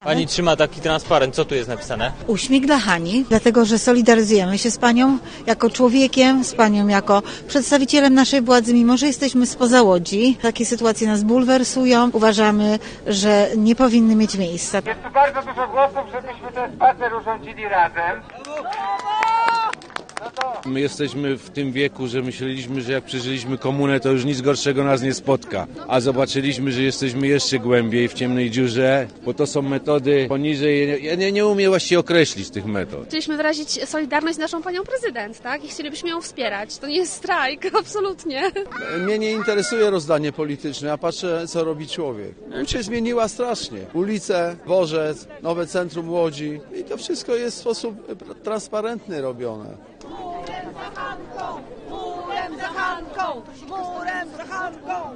Pani trzyma taki transparent, co tu jest napisane? Uśmiech dla Hani, dlatego że solidaryzujemy się z panią jako człowiekiem, z panią jako przedstawicielem naszej władzy, mimo że jesteśmy spoza Łodzi. Takie sytuacje nas bulwersują. Uważamy, że nie powinny mieć miejsca. Jest tu bardzo dużo głosów, żebyśmy ten spacer urządzili razem. My jesteśmy w tym wieku, że myśleliśmy, że jak przeżyliśmy komunę, to już nic gorszego nas nie spotka. A zobaczyliśmy, że jesteśmy jeszcze głębiej w ciemnej dziurze, bo to są metody poniżej. Ja nie umiem właściwie określić tych metod. Chcieliśmy wyrazić solidarność z naszą panią prezydent, tak? I chcielibyśmy ją wspierać. To nie jest strajk, absolutnie. Mnie nie interesuje rozdanie polityczne, ja patrzę, co robi człowiek. Łódź się zmieniła strasznie. Ulice, dworzec, nowe centrum Łodzi i to wszystko jest w sposób transparentny robione. Murem za Hanką! Murem za Hanką!